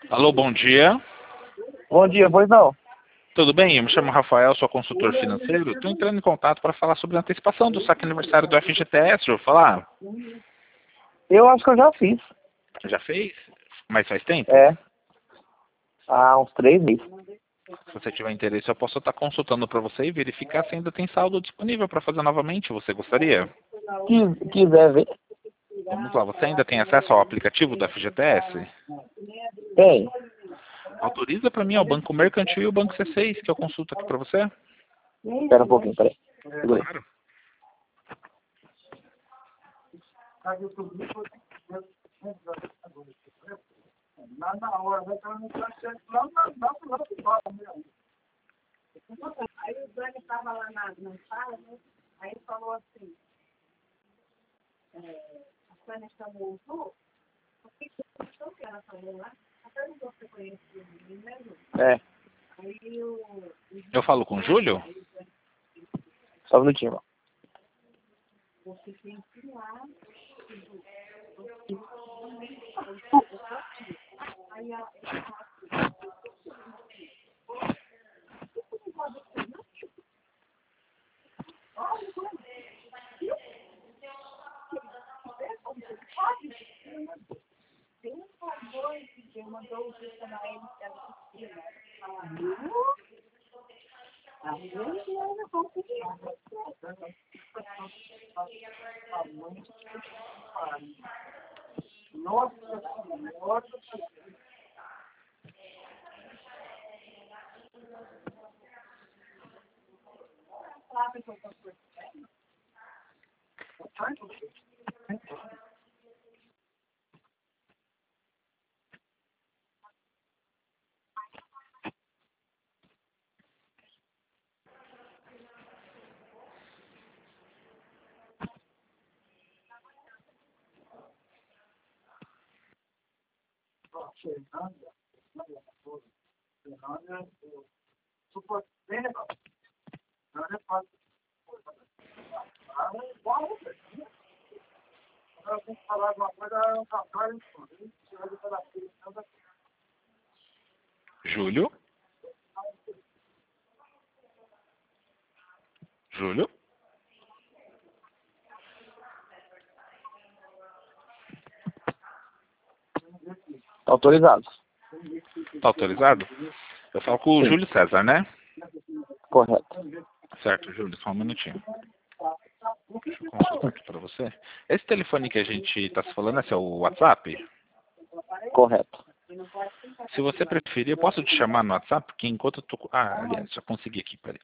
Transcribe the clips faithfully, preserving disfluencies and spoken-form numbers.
Alô, bom dia. Bom dia, pois não? Tudo bem? Eu me chamo Rafael, sou consultor financeiro. Estou entrando em contato para falar sobre a antecipação do saque aniversário do F G T S. Vou falar. Eu acho que eu já fiz. Já fez? Mas faz tempo? É. Há uns três meses. Se você tiver interesse, eu posso estar consultando para você e verificar se ainda tem saldo disponível para fazer novamente. Você gostaria? Se quiser ver, Vamos lá. Você ainda tem acesso ao aplicativo do F G T S? tem. Autoriza para mim ao Banco Mercantil e o Banco C seis, que eu consulto aqui para você? Espera um pouquinho, peraí. Segura aí. Claro. Aí o Dani estava lá na, na sala, né? Aí ele falou assim, é, a Sônia chamou o Ju, por que que que ela falou lá? Até não você conhece o menino, né, Ju? É. Aí o... Eu falo com o Júlio? Só um minutinho, irmão. Você tem que ir lá, aí ela... Tem um favor que eu mandou o vídeo na ele que ela assistiu, a gente ainda conseguiu. Nossa Senhora. Júlio? Júlio? Autorizado. Tá autorizado? Eu falo com o Sim. Júlio César, né? Correto. Certo, Júlio, só um minutinho. Deixa eu consultar aqui para você. Esse telefone que a gente está se falando, esse é o WhatsApp? Correto. Se você preferir, eu posso te chamar no WhatsApp, porque enquanto eu tô... Ah, aliás, já consegui aqui, peraí.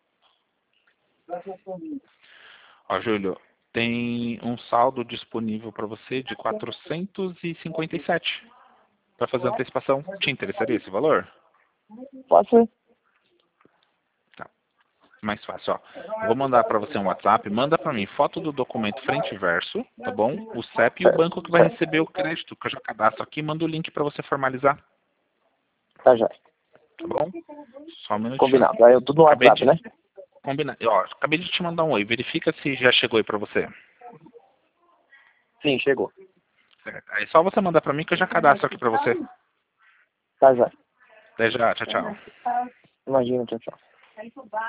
Ó, Júlio, tem um saldo disponível para você de quatrocentos e cinquenta e sete para fazer a antecipação. Te interessaria esse valor? Pode ser. Tá. Mais fácil, ó. Eu vou mandar para você um WhatsApp, manda para mim foto do documento frente e verso, tá bom? O C E P e o Certo. banco que vai Certo. receber o crédito, que eu já cadastro aqui, manda o link para você formalizar, Tá já. tá bom? Só um minutinho. Combinado. Aí eu tudo no Acabei WhatsApp, de né? combinar. Ó, acabei de te mandar um oi. Verifica se já chegou aí para você. Sim, chegou. Certo. Aí só você mandar para mim que eu já cadastro aqui para você. Tá já. Até já, tchau, tchau. Imagina, tchau, tchau.